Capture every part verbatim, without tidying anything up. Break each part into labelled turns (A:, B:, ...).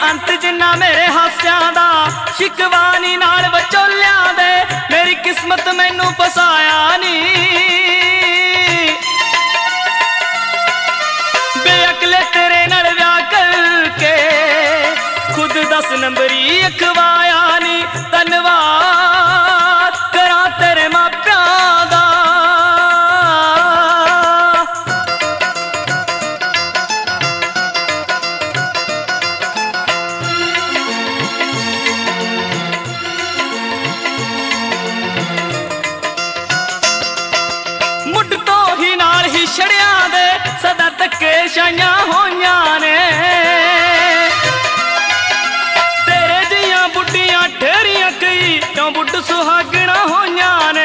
A: अंत जिन्ना मेरे हास्यां दा शिकवा नी नाल विचोलियां दे मेरी किस्मत मैनू फसाया नी बेअकले तेरे नाल व्याह करके खुद दस नंबरी अखवाया नी धन्नवाद करा तेरे मापियां दा मुड तो ही नाल ही छड़िया दे सदा धक्के छाइयां होइयां ने तेरे जियां बुढ़ियां ठेरियां कई क्यों बुढ़ सुहागना होइयां ने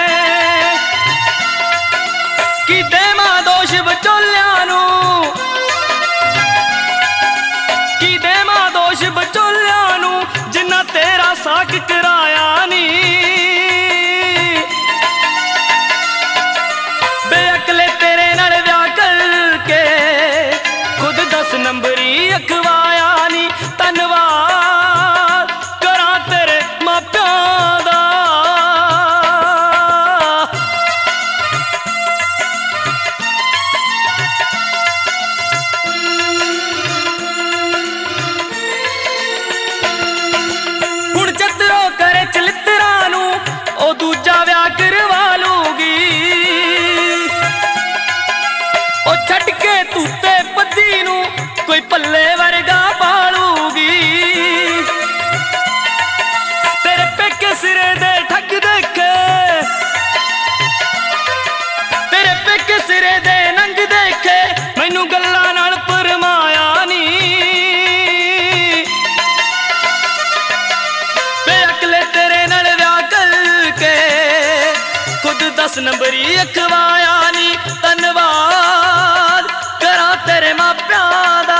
A: कि देवां दोष विचोलियां नू कि देवां दोष विचोलियां नू जिन्ना तेरा साक कराया नी बेअकले तेरे नाल व्याह करके खुद दस नंबरी अखवाया नी धन्नवाद करा तेरे मापियां दा हुण चतरो करे चलित्तरा नू ओ दूजा व्याह करवा लूगी ओ छड़ के तूते पद्दी नू कोई पल्ले वर्गा पालूगी तेरे पेके सिरे दे ठग देखे तेरे पेके सिरे दे नंग देखे मैनू गल्लां नाल परमाया नी बेअकले तेरे नाल व्याह करके खुद दस नंबरी अखवाया नी धन्नवाद करा तेरे मापियां दा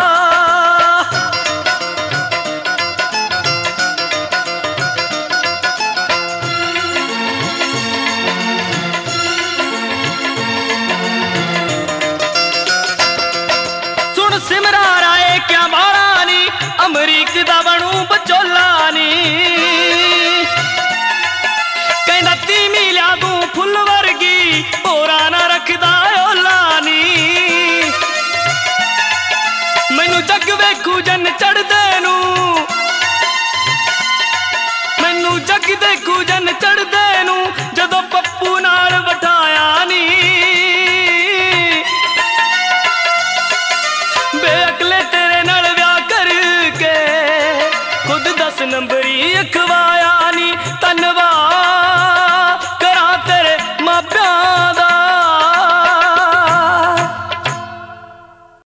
A: सुन सिमरा राए क्या माड़ा नी अमरीक दा बनू बचोला नी कहंदा तीमी लिया तू फुल वर्गी होरा ना रखदा ओला नी मैनू जग वेखू जन चढ़दे नू मैनू जग देखू जन चढ़दे नू जदों पप्पू नाल बिठाया नी बेअकले तेरे